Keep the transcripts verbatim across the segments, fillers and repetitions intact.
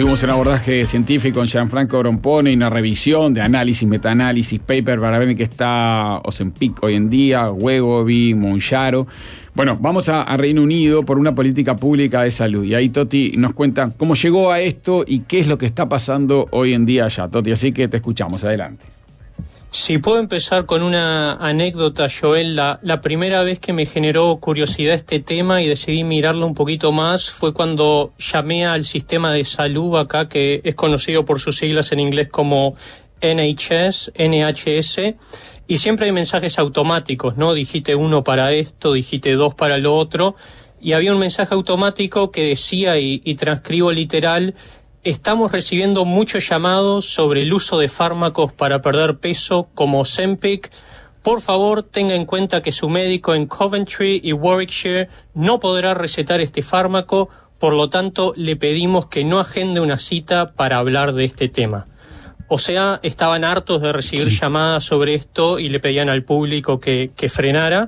tuvimos un abordaje científico con Gianfranco Grompone y una revisión de análisis, metaanálisis, paper para ver en qué está Ozempic hoy en día, Wegovy, Mounjaro. Bueno, vamos a, a Reino Unido por una política pública de salud. Y ahí Toti nos cuenta cómo llegó a esto y qué es lo que está pasando hoy en día allá. Toti, así que te escuchamos. Adelante. Si puedo empezar con una anécdota, Joel, la, la primera vez que me generó curiosidad este tema y decidí mirarlo un poquito más fue cuando llamé al sistema de salud acá, que es conocido por sus siglas en inglés como N H S, N H S, y siempre hay mensajes automáticos, ¿no? Digite uno para esto, digite dos para lo otro, y había un mensaje automático que decía, y, y transcribo literal: estamos recibiendo muchos llamados sobre el uso de fármacos para perder peso como Ozempic. Por favor, tenga en cuenta que su médico en Coventry y Warwickshire no podrá recetar este fármaco, por lo tanto, le pedimos que no agende una cita para hablar de este tema. O sea, estaban hartos de recibir llamadas sobre esto y le pedían al público que, que frenara.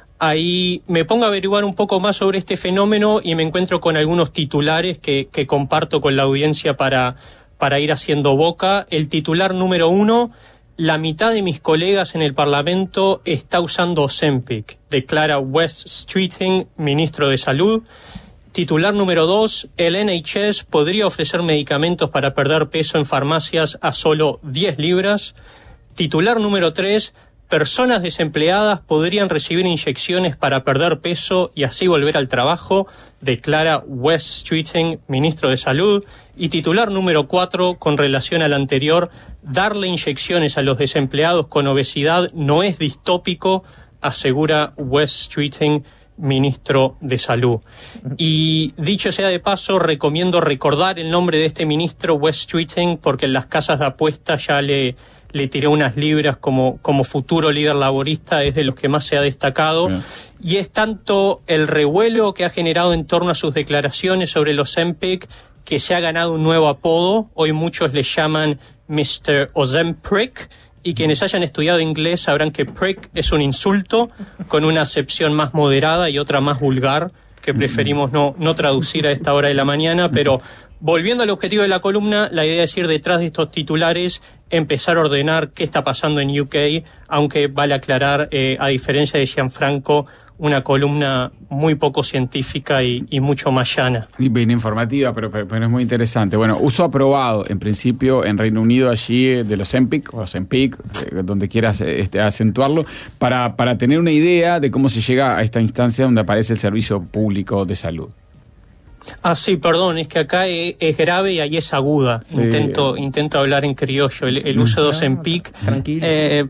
Ahí me pongo a averiguar un poco más sobre este fenómeno y me encuentro con algunos titulares que, que comparto con la audiencia para, para ir haciendo boca. El titular número uno: la mitad de mis colegas en el Parlamento está usando Ozempic, declara Wes Streeting, ministro de Salud. Titular número dos: el N H S podría ofrecer medicamentos para perder peso en farmacias a solo diez libras. Titular número tres: personas desempleadas podrían recibir inyecciones para perder peso y así volver al trabajo, declara Wes Streeting, ministro de Salud. Y titular número cuatro, con relación al anterior: darle inyecciones a los desempleados con obesidad no es distópico, asegura Wes Streeting, ministro de Salud. Y dicho sea de paso, recomiendo recordar el nombre de este ministro, Wes Streeting, porque en las casas de apuestas ya le... le tiró unas libras como, como futuro líder laborista, es de los que más se ha destacado. Bien. Y es tanto el revuelo que ha generado en torno a sus declaraciones sobre los Ozempic que se ha ganado un nuevo apodo. Hoy muchos le llaman mister Ozemprick, y quienes hayan estudiado inglés sabrán que prick es un insulto con una acepción más moderada y otra más vulgar, que preferimos no, no traducir a esta hora de la mañana, pero volviendo al objetivo de la columna, la idea es ir detrás de estos titulares, empezar a ordenar qué está pasando en U K, aunque vale aclarar, eh, a diferencia de Gianfranco, una columna muy poco científica y, y mucho más llana. Y bien informativa, pero, pero, pero es muy interesante. Bueno, uso aprobado, en principio, en Reino Unido, allí, de los Ozempic, o Ozempic, donde quieras este, acentuarlo, para, para tener una idea de cómo se llega a esta instancia donde aparece el servicio público de salud. Ah, sí, perdón, es que acá es, es grave y ahí es aguda. Sí. Intento, intento hablar en criollo. El, el uso de Ozempic... Tranquilo. Eh,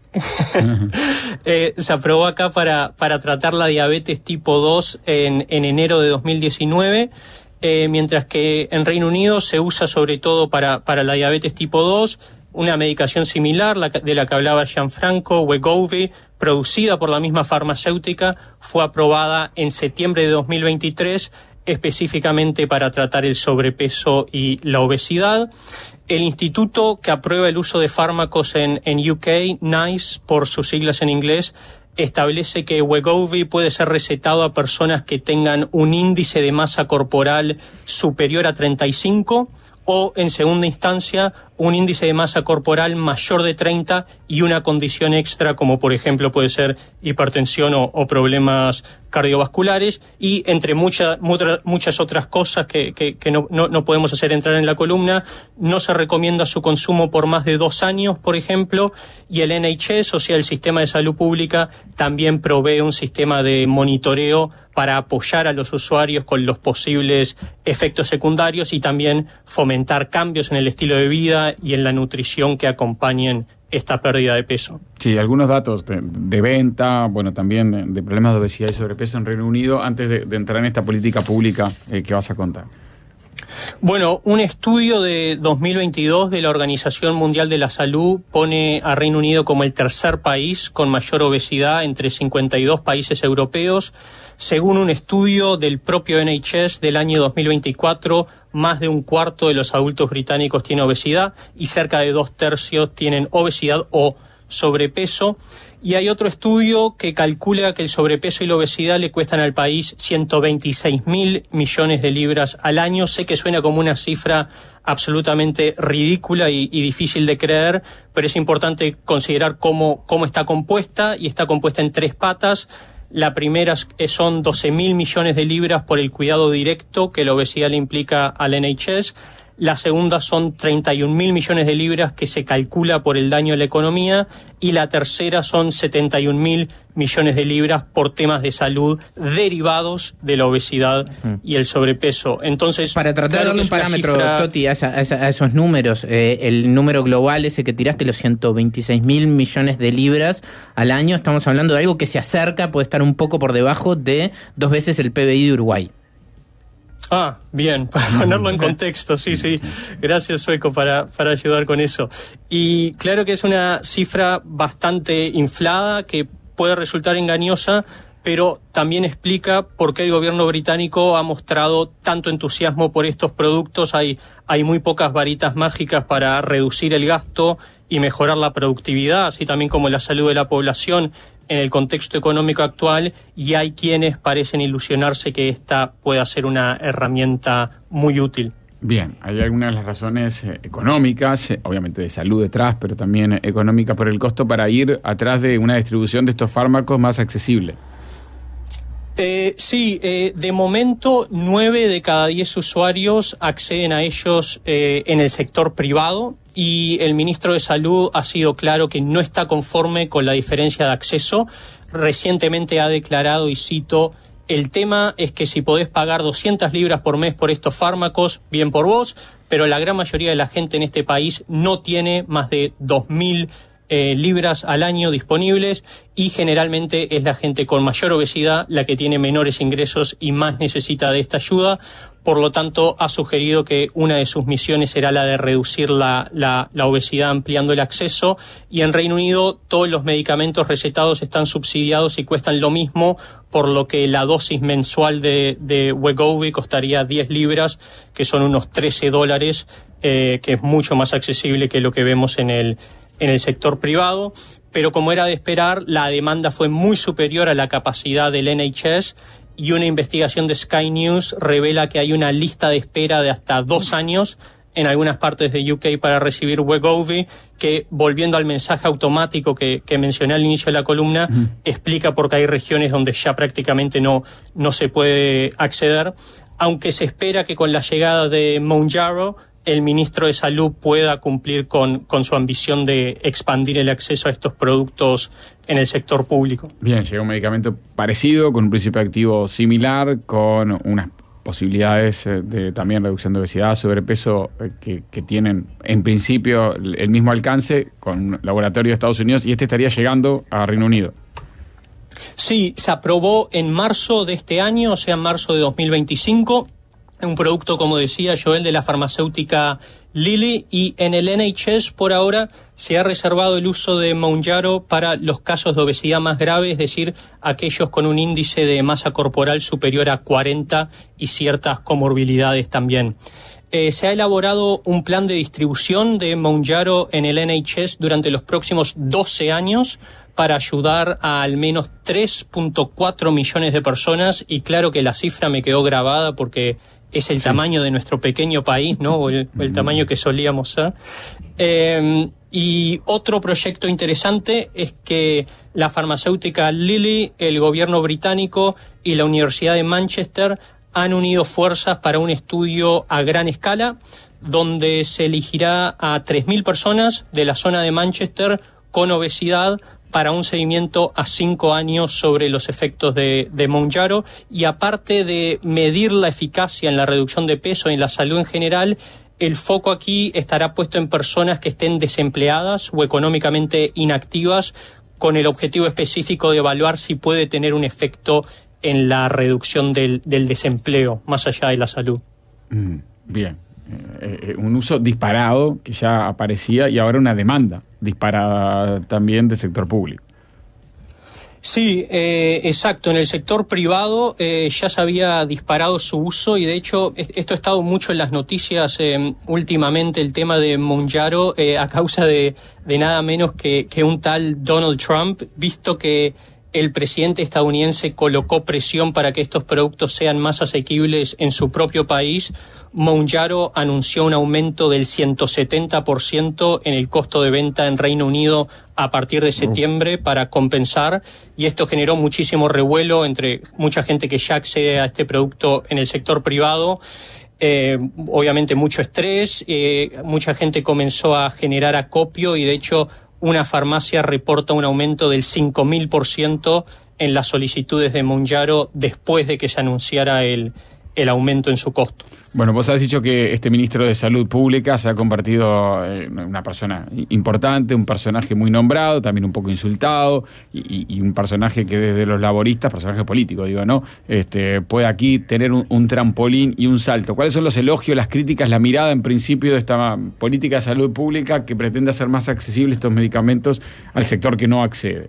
eh, se aprobó acá para, para tratar la diabetes tipo dos en, en enero de dos mil diecinueve, eh, mientras que en Reino Unido se usa sobre todo para, para la diabetes tipo dos, una medicación similar, la, de la que hablaba Gianfranco, Wegovy, producida por la misma farmacéutica, fue aprobada en septiembre de dos mil veintitrés, específicamente para tratar el sobrepeso y la obesidad. El instituto que aprueba el uso de fármacos en, en U K, NICE, por sus siglas en inglés, establece que Wegovy puede ser recetado a personas que tengan un índice de masa corporal superior a treinta y cinco o, en segunda instancia, un índice de masa corporal mayor de treinta y una condición extra, como por ejemplo puede ser hipertensión o, o problemas cardiovasculares, y entre muchas muchas otras cosas que, que, que no, no, no podemos hacer entrar en la columna. No se recomienda su consumo por más de dos años, por ejemplo, y el N H S, o sea, el sistema de salud pública, también provee un sistema de monitoreo para apoyar a los usuarios con los posibles efectos secundarios y también fomentar cambios en el estilo de vida y en la nutrición que acompañen esta pérdida de peso. Sí, algunos datos de, de venta, bueno, también de problemas de obesidad y sobrepeso en Reino Unido, antes de, de entrar en esta política pública eh, que vas a contar. Bueno, un estudio de dos mil veintidós de la Organización Mundial de la Salud pone a Reino Unido como el tercer país con mayor obesidad entre cincuenta y dos países europeos. Según un estudio del propio N H S del año dos mil veinticuatro, más de un cuarto de los adultos británicos tiene obesidad y cerca de dos tercios tienen obesidad o sobrepeso. Y hay otro estudio que calcula que el sobrepeso y la obesidad le cuestan al país ciento veintiséis mil millones de libras al año. Sé que suena como una cifra absolutamente ridícula y, y difícil de creer, pero es importante considerar cómo, cómo está compuesta, y está compuesta en tres patas. La primera son doce mil millones de libras por el cuidado directo que la obesidad le implica al N H S. La segunda son treinta y un mil millones de libras que se calcula por el daño a la economía, y la tercera son setenta y un mil millones de libras por temas de salud derivados de la obesidad mm. y el sobrepeso. Entonces, para tratar de darle un parámetro, cifra... Toti, a, esa, a, esa, a esos números, eh, el número global ese que tiraste, los ciento veintiséis mil millones de libras al año, estamos hablando de algo que se acerca, puede estar un poco por debajo de dos veces el P B I de Uruguay. Ah, bien, para ponerlo en contexto, sí, sí. Gracias, Sueco, para, para ayudar con eso. Y claro que es una cifra bastante inflada, que puede resultar engañosa, pero también explica por qué el gobierno británico ha mostrado tanto entusiasmo por estos productos. Hay, hay muy pocas varitas mágicas para reducir el gasto y mejorar la productividad, así también como la salud de la población en el contexto económico actual, y hay quienes parecen ilusionarse que esta pueda ser una herramienta muy útil. Bien, hay algunas de las razones eh, económicas, eh, obviamente de salud detrás, pero también eh, económicas por el costo, para ir atrás de una distribución de estos fármacos más accesible. Eh, sí, eh, de momento nueve de cada diez usuarios acceden a ellos eh, en el sector privado, y el ministro de Salud ha sido claro que no está conforme con la diferencia de acceso. Recientemente ha declarado, y cito: el tema es que si podés pagar doscientas libras por mes por estos fármacos, bien por vos, pero la gran mayoría de la gente en este país no tiene más de dos mil Eh, libras al año disponibles, y generalmente es la gente con mayor obesidad la que tiene menores ingresos y más necesita de esta ayuda. Por lo tanto, ha sugerido que una de sus misiones será la de reducir la, la, la obesidad ampliando el acceso, y en Reino Unido todos los medicamentos recetados están subsidiados y cuestan lo mismo, por lo que la dosis mensual de, de Wegovy costaría diez libras, que son unos trece dólares, eh, que es mucho más accesible que lo que vemos en el en el sector privado. Pero como era de esperar, la demanda fue muy superior a la capacidad del N H S, y una investigación de Sky News revela que hay una lista de espera de hasta dos años en algunas partes de U K para recibir Wegovy, que, volviendo al mensaje automático que, que mencioné al inicio de la columna, uh-huh. explica por qué hay regiones donde ya prácticamente no, no se puede acceder, aunque se espera que con la llegada de Mounjaro el ministro de Salud pueda cumplir con, con su ambición de expandir el acceso a estos productos en el sector público. Bien, llega un medicamento parecido, con un principio activo similar, con unas posibilidades de también reducción de obesidad, sobrepeso, que, que tienen en principio el mismo alcance con un laboratorio de Estados Unidos, y este estaría llegando a Reino Unido. Sí, se aprobó en marzo de este año, o sea, en marzo de dos mil veinticinco. Un producto, como decía Joel, de la farmacéutica Lilly, y en el N H S por ahora se ha reservado el uso de Mounjaro para los casos de obesidad más graves, es decir, aquellos con un índice de masa corporal superior a cuarenta y ciertas comorbilidades también. Eh, se ha elaborado un plan de distribución de Mounjaro en el N H S durante los próximos doce años para ayudar a al menos tres punto cuatro millones de personas, y claro que la cifra me quedó grabada porque es el sí. tamaño de nuestro pequeño país, ¿no? O el, el tamaño que solíamos ser. Eh, y otro proyecto interesante es que la farmacéutica Lilly, el gobierno británico y la Universidad de Manchester han unido fuerzas para un estudio a gran escala, donde se elegirá a tres mil personas de la zona de Manchester con obesidad para un seguimiento a cinco años sobre los efectos de, de Mounjaro. Y aparte de medir la eficacia en la reducción de peso y en la salud en general, el foco aquí estará puesto en personas que estén desempleadas o económicamente inactivas, con el objetivo específico de evaluar si puede tener un efecto en la reducción del, del desempleo, más allá de la salud. Mm, bien. Eh, eh, un uso disparado que ya aparecía, y ahora una demanda disparada también del sector público. Sí, eh, exacto. En el sector privado eh, ya se había disparado su uso y de hecho esto ha estado mucho en las noticias eh, últimamente, el tema de Mounjaro, eh, a causa de, de nada menos que, que un tal Donald Trump, visto que el presidente estadounidense colocó presión para que estos productos sean más asequibles en su propio país. Mounjaro anunció un aumento del ciento setenta por ciento en el costo de venta en Reino Unido a partir de septiembre para compensar, y esto generó muchísimo revuelo entre mucha gente que ya accede a este producto en el sector privado. Eh, obviamente mucho estrés, eh, mucha gente comenzó a generar acopio y de hecho una farmacia reporta un aumento del cinco mil por ciento en las solicitudes de Mounjaro después de que se anunciara el, el aumento en su costo. Bueno, vos has dicho que este ministro de Salud Pública se ha convertido en una persona importante, un personaje muy nombrado, también un poco insultado, y, y un personaje que desde los laboristas, personaje político, digo, ¿no? Este, puede aquí tener un, un trampolín y un salto. ¿Cuáles son los elogios, las críticas, la mirada en principio de esta política de salud pública que pretende hacer más accesibles estos medicamentos al sector que no accede?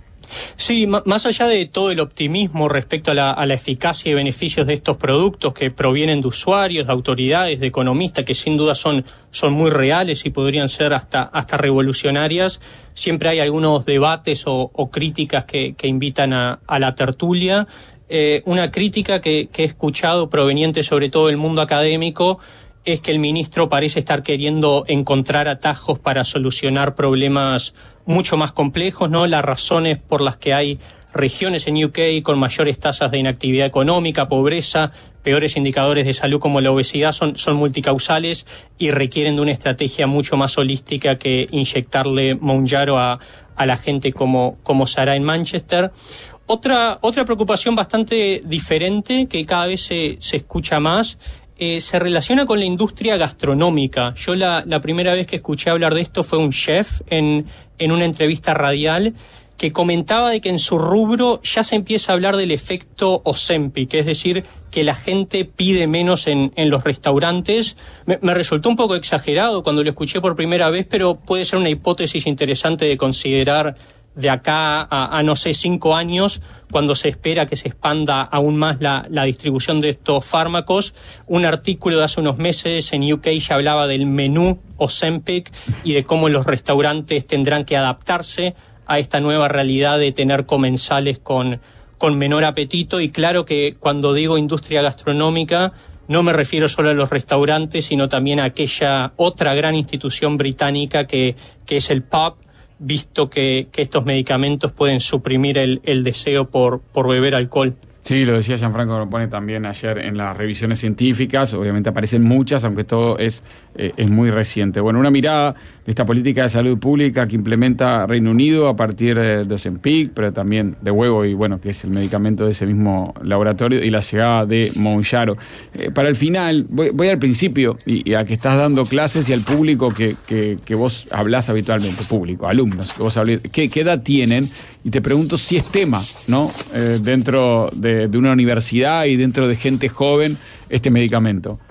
Sí, más allá de todo el optimismo respecto a la, a la eficacia y beneficios de estos productos que provienen de usuarios, de autoridades, de economistas, que sin duda son, son muy reales y podrían ser hasta, hasta revolucionarias, siempre hay algunos debates o, o críticas que, que invitan a, a la tertulia. Eh, una crítica que, que he escuchado proveniente sobre todo del mundo académico es que el ministro parece estar queriendo encontrar atajos para solucionar problemas mucho más complejos, ¿no? Las razones por las que hay regiones en U K con mayores tasas de inactividad económica, pobreza, peores indicadores de salud como la obesidad son, son multicausales y requieren de una estrategia mucho más holística que inyectarle Mounjaro a, a la gente como, como se hará en Manchester. Otra, otra preocupación bastante diferente que cada vez se, se escucha más Eh, se relaciona con la industria gastronómica. Yo la, la primera vez que escuché hablar de esto fue un chef en, en una entrevista radial que comentaba de que en su rubro ya se empieza a hablar del efecto Ozempic, es decir, que la gente pide menos en, en los restaurantes. Me, me resultó un poco exagerado cuando lo escuché por primera vez, pero puede ser una hipótesis interesante de considerar de acá a, a no sé, cinco años, cuando se espera que se expanda aún más la, la distribución de estos fármacos. Un artículo de hace unos meses en U K ya hablaba del menú Ozempic y de cómo los restaurantes tendrán que adaptarse a esta nueva realidad de tener comensales con, con menor apetito. Y claro que cuando digo industria gastronómica no me refiero solo a los restaurantes, sino también a aquella otra gran institución británica que, que es el pub, visto que, que estos medicamentos pueden suprimir el, el deseo por, por beber alcohol. Sí, lo decía Gianfranco Grompone también ayer en las revisiones científicas. Obviamente aparecen muchas, aunque todo es, eh, es muy reciente. Bueno, una mirada de esta política de salud pública que implementa Reino Unido a partir de, de Ozempic, pero también de huevo, y bueno, que es el medicamento de ese mismo laboratorio, y la llegada de Mounjaro. Eh, para el final, voy, voy al principio, y, y a que estás dando clases y al público que, que, que vos hablás habitualmente, público, alumnos, que vos hablés, ¿qué, qué edad tienen? Y te pregunto si es tema, ¿no? Eh, dentro de, de una universidad y dentro de gente joven, este medicamento.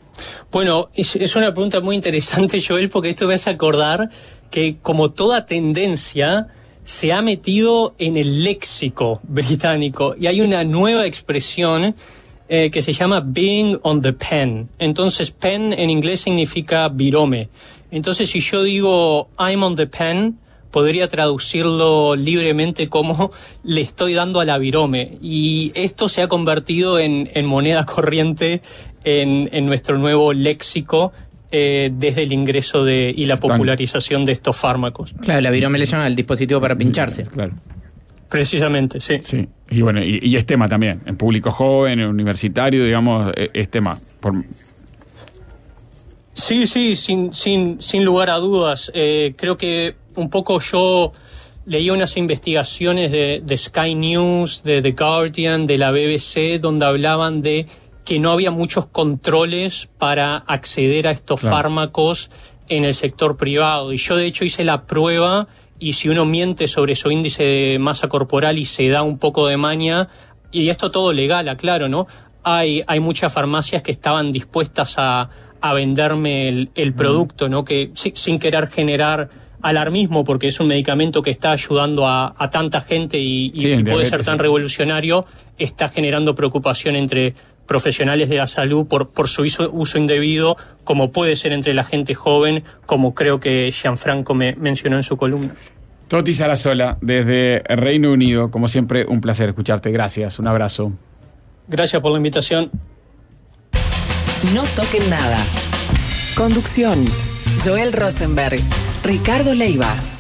Bueno, es, es una pregunta muy interesante, Joel, porque esto me hace acordar que, como toda tendencia, se ha metido en el léxico británico y hay una nueva expresión eh, que se llama being on the pen. Entonces, pen en inglés significa virome. Entonces, si yo digo I'm on the pen, podría traducirlo libremente como le estoy dando a la virome. Y esto se ha convertido en, en moneda corriente en, en nuestro nuevo léxico eh, desde el ingreso de y la popularización de estos fármacos. Claro, la virome le llama el dispositivo para pincharse. Claro. Precisamente, sí. Sí, y bueno, y, y es tema también, en público joven, en universitario, digamos, es tema. Por... Sí, sí, sin, sin, sin lugar a dudas. Eh, creo que un poco yo leí unas investigaciones de, de Sky News, de The Guardian, de la B B C, donde hablaban de que no había muchos controles para acceder a estos claro. fármacos en el sector privado. Y yo, de hecho, hice la prueba, y si uno miente sobre su índice de masa corporal y se da un poco de maña, y esto todo legal, aclaro, ¿no? Hay, hay muchas farmacias que estaban dispuestas a, a venderme el, el producto, ¿no? Que sin querer generar alarmismo, porque es un medicamento que está ayudando a, a tanta gente y, y, sí, y puede ser tan sí. revolucionario, está generando preocupación entre profesionales de la salud por, por su uso, uso indebido, como puede ser entre la gente joven, como creo que Gianfranco me mencionó en su columna. Toti Sarasola, desde Reino Unido, como siempre, un placer escucharte. Gracias, un abrazo. Gracias por la invitación. No toquen nada. Conducción: Joel Rosenberg, Ricardo Leiva.